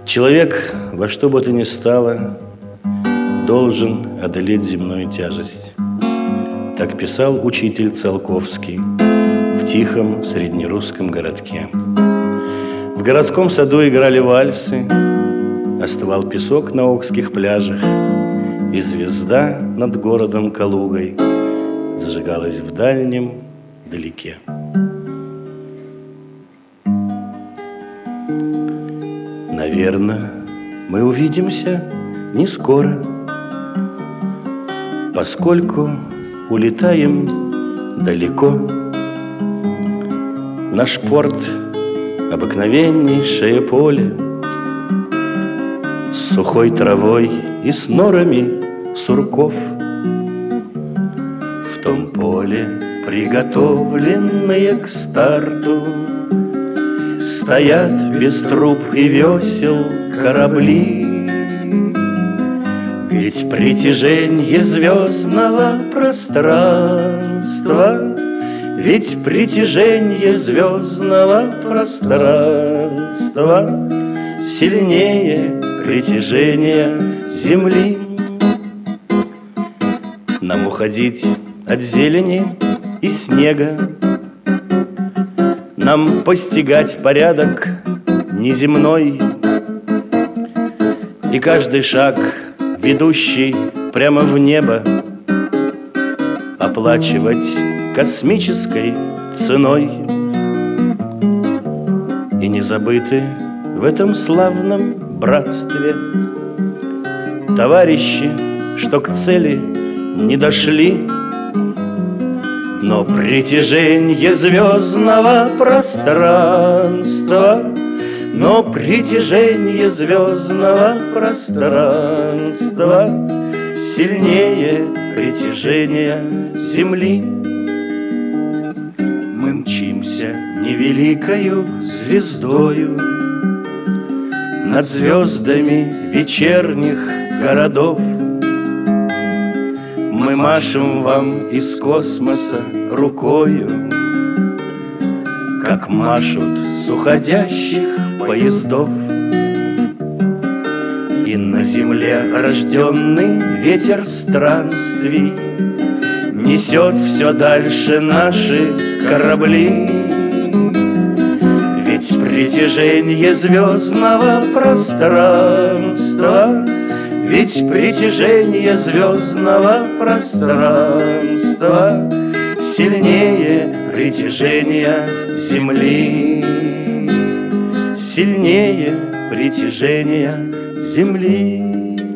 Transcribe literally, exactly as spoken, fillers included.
Человек во что бы то ни стало должен одолеть земную тяжесть. Так писал учитель Циолковский в тихом среднерусском городке. В городском саду играли вальсы, остывал песок на окских пляжах, и звезда над городом Калугой зажигалась в дальнем далеке. Наверное, мы увидимся не скоро, поскольку улетаем далеко. Наш порт — обыкновеннейшее поле с сухой травой и с норами сурков. В том поле, приготовленные к старту, стоят без труб и весел корабли. Ведь притяженье звездного пространства, ведь притяженье звездного пространства сильнее притяжения Земли. Нам уходить от зелени и снега, нам постигать порядок неземной, и каждый шаг, ведущий прямо в небо, оплачивать космической ценой. И не забыты в этом славном братстве товарищи, что к цели не дошли, но притяженье звездного пространства, но притяженье звездного пространства сильнее притяжения Земли. Мы мчимся невеликою звездою над звездами вечерних городов. Мы машем вам из космоса рукою, как машут с уходящих поездов. И на земле рожденный ветер странствий несет все дальше наши корабли. Ведь притяженье звездного пространства, ведь притяженье звездного пространства сильнее притяжения Земли, сильнее притяжения Земли.